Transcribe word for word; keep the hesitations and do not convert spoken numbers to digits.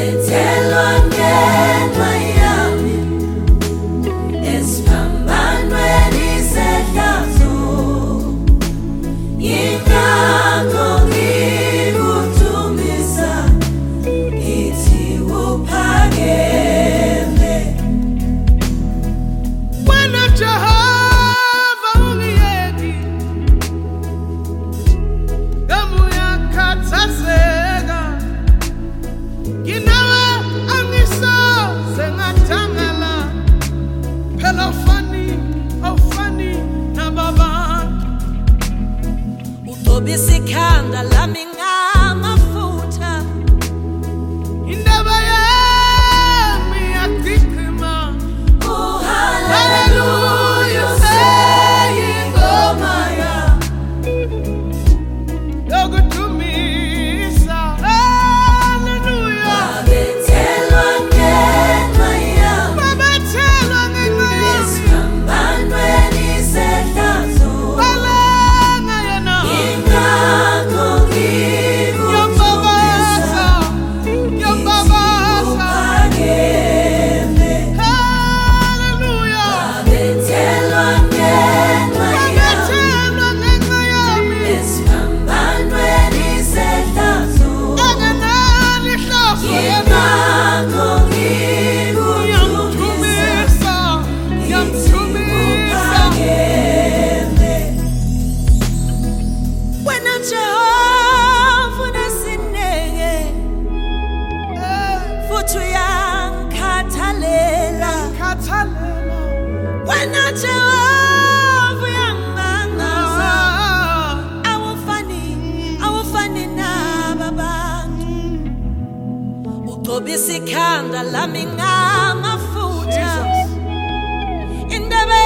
Wabethelwa ngenxa yami esiphambanweni sehlazo, yingakho ngikuthumisa ngithi uphakeme. Wena Jehova ungiyeki, ngami uyakhathazeka, nginawe angisoze ngathangala, phela awufani, awufani nababantu. Ugcobisa ikhanda lami ngamafutha, Indaba yami iyagqigqima, oh hallelujah, seyingoma yami yokudumisa. Hallelujah. wabethelwa ngenxa yami Babethelwa ngenxa yami, esiphambanweni sehlazo, balanga yena. yingakho Ngiyambabaza, ngikuthumisa ngiyambabaza. uphakeme. Hallelujah. Wabethelwa ngenxa yami Babethelwa ngenxa yami, esiphambanweni sehlazo, engenalo ihlazo yena. yingakho ngikuthumisa Ngiyamthumisa, ngiyamthumisa. uphakeme. Wena Jehova unesineke Eh, futhi uyangikhathalela, khathalela. wena Jehova uyangimangaza, Ah, awufani awufani naba bantu. Ugcobisa ikhanda lami ngamafutha, Jesus. indebe